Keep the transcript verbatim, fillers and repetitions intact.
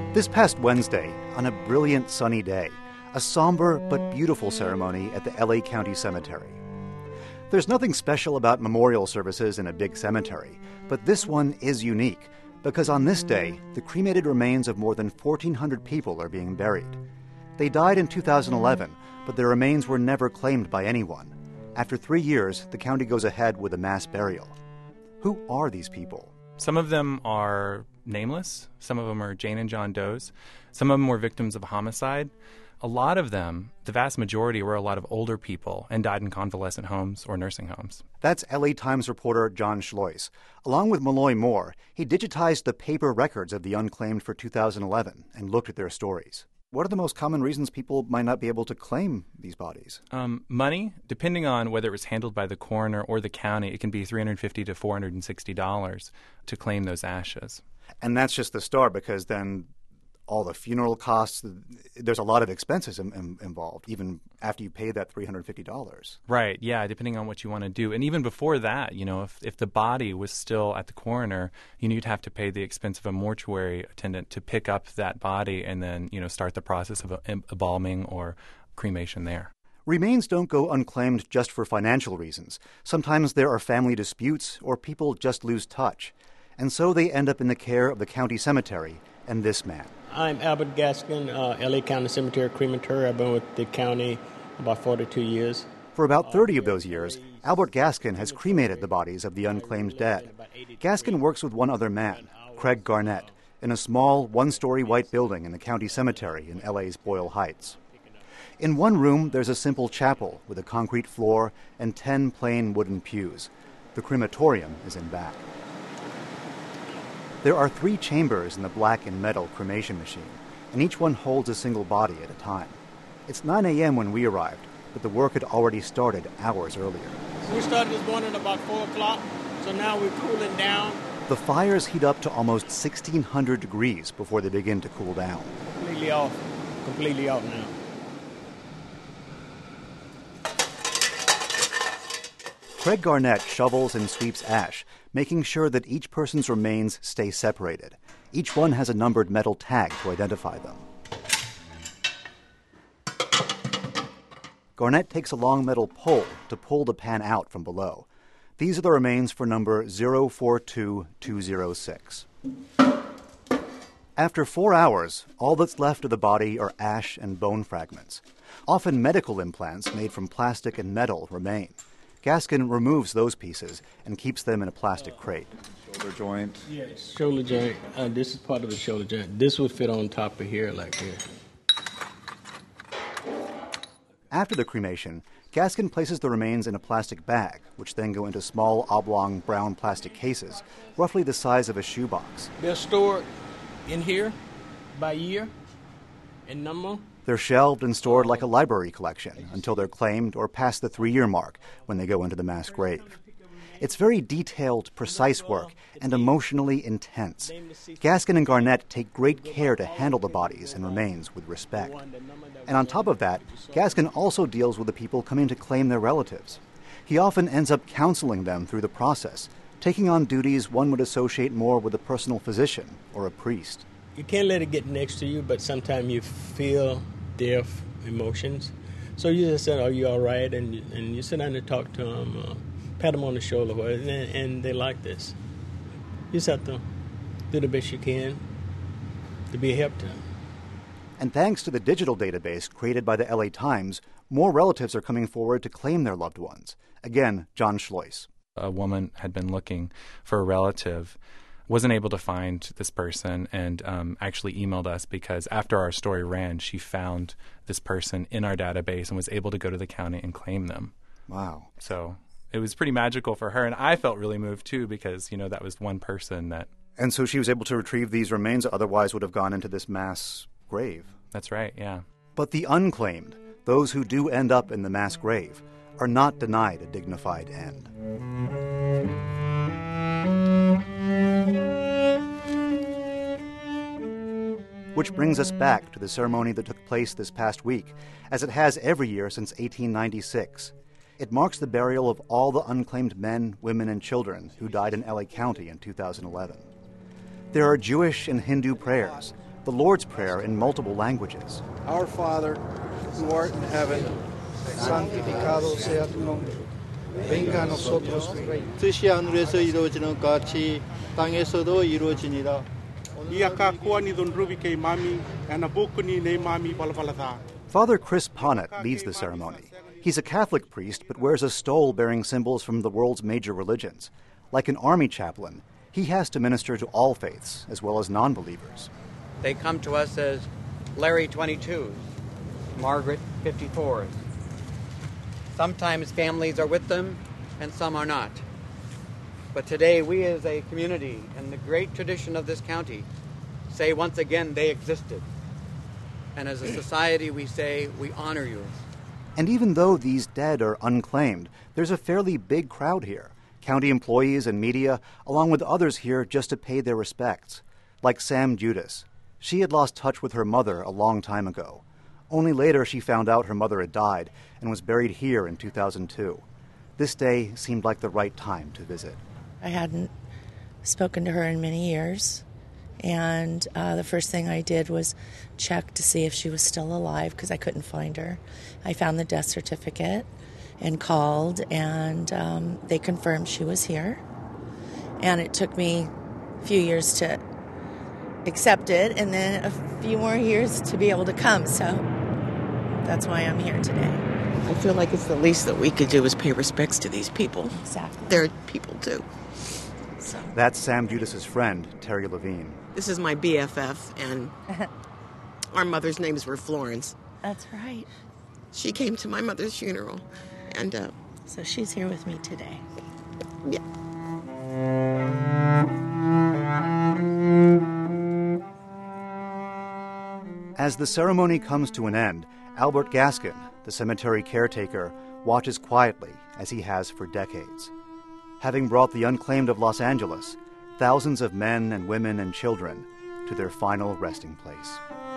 This past Wednesday, on a brilliant sunny day, a somber but beautiful ceremony at the L A County Cemetery. There's nothing special about memorial services in a big cemetery, but this one is unique because on this day, the cremated remains of more than fourteen hundred people are being buried. They died in two thousand eleven, but their remains were never claimed by anyone. After three years, the county goes ahead with a mass burial. Who are these people? Some of them are nameless. Some of them are Jane and John Does. Some of them were victims of homicide. A lot of them, the vast majority, were a lot of older people and died in convalescent homes or nursing homes. That's L A Times reporter John Schlois. Along with Malloy Moore, he digitized the paper records of the unclaimed for two thousand eleven and looked at their stories. What are the most common reasons people might not be able to claim these bodies? Um, money, depending on whether it was handled by the coroner or the county, it can be three hundred fifty dollars to four hundred sixty dollars to claim those ashes. And that's just the start, because then all the funeral costs, there's a lot of expenses in, in, involved, even after you pay that three hundred fifty dollars. Right, yeah, depending on what you want to do. And even before that, you know, if, if the body was still at the coroner, you know, you'd have to pay the expense of a mortuary attendant to pick up that body and then, you know, start the process of embalming or cremation there. Remains don't go unclaimed just for financial reasons. Sometimes there are family disputes or people just lose touch. And so they end up in the care of the county cemetery and this man. I'm Albert Gaskin, uh, L A County Cemetery cremator. I've been with the county about forty-two years. For about thirty of those years, Albert Gaskin has cremated the bodies of the unclaimed dead. Gaskin works with one other man, Craig Garnett, in a small, one-story white building in the county cemetery in L A's Boyle Heights. In one room, there's a simple chapel with a concrete floor and ten plain wooden pews. The crematorium is in back. There are three chambers in the black and metal cremation machine, and each one holds a single body at a time. It's nine a.m. when we arrived, but the work had already started hours earlier. We started this morning about four o'clock, so now we're cooling down. The fires heat up to almost sixteen hundred degrees before they begin to cool down. Completely off, completely off now. Craig Garnett shovels and sweeps ash, making sure that each person's remains stay separated. Each one has a numbered metal tag to identify them. Garnett takes a long metal pole to pull the pan out from below. These are the remains for number zero four two two zero six. After four hours, all that's left of the body are ash and bone fragments. Often medical implants made from plastic and metal remain. Gaskin removes those pieces and keeps them in a plastic crate. Shoulder joint. Yes, shoulder joint. Uh, this is part of the shoulder joint. This would fit on top of here like here. After the cremation, Gaskin places the remains in a plastic bag, which then go into small oblong brown plastic cases, roughly the size of a shoebox. They're stored in here by year and number. They're shelved and stored like a library collection until they're claimed or past the three-year mark when they go into the mass grave. It's very detailed, precise work and emotionally intense. Gaskin and Garnett take great care to handle the bodies and remains with respect. And on top of that, Gaskin also deals with the people coming to claim their relatives. He often ends up counseling them through the process, taking on duties one would associate more with a personal physician or a priest. You can't let it get next to you, but sometimes you feel their emotions. So you just said, are you all right? And, and you sit down and talk to them, uh, pat them on the shoulder, and, and they like this. You just have to do the best you can to be a help to them. And thanks to the digital database created by the L A Times, more relatives are coming forward to claim their loved ones. Again, John Schlois. A woman had been looking for a relative, wasn't able to find this person, and um, actually emailed us because after our story ran, she found this person in our database and was able to go to the county and claim them. Wow. So it was pretty magical for her, and I felt really moved too because, you know, that was one person that... And so she was able to retrieve these remains that otherwise would have gone into this mass grave. That's right, yeah. But the unclaimed, those who do end up in the mass grave, are not denied a dignified end. Which brings us back to the ceremony that took place this past week, as it has every year since eighteen ninety-six. It marks the burial of all the unclaimed men, women, and children who died in L A County in two thousand eleven. There are Jewish and Hindu prayers. the Lord's Prayer in multiple languages. Our Father, who art in heaven, santificado sea tu nombre. Venga a nosotros tu reino. 뜻이 하늘에서 이루어지는 것 같이 땅에서도 이루어지니라. Father Chris Ponnet leads the ceremony. He's a Catholic priest but wears a stole bearing symbols from the world's major religions. Like an army chaplain, he has to minister to all faiths as well as non-believers. They come to us as Larry twenty-twos, Margaret fifty-fours. Sometimes families are with them and some are not. But today we as a community and the great tradition of this county say once again they existed. And as a society we say we honor you. And even though these dead are unclaimed, there's a fairly big crowd here. County employees and media, along with others here just to pay their respects. Like Sam Judas. She had lost touch with her mother a long time ago. Only later she found out her mother had died and was buried here in two thousand two. This day seemed like the right time to visit. I hadn't spoken to her in many years, and uh, the first thing I did was check to see if she was still alive because I couldn't find her. I found the death certificate and called, and um, they confirmed she was here. And it took me a few years to accept it, and then a few more years to be able to come, so that's why I'm here today. I feel like it's the least that we could do is pay respects to these people. Exactly. They're people too. So. That's Sam Judas's friend, Terry Levine. This is my B F F, and our mother's names were Florence. That's right. She came to my mother's funeral, and uh, so she's here with me today. Yeah. As the ceremony comes to an end, Albert Gaskin, the cemetery caretaker, watches quietly as he has for decades. Having brought the unclaimed of Los Angeles, thousands of men and women and children, to their final resting place.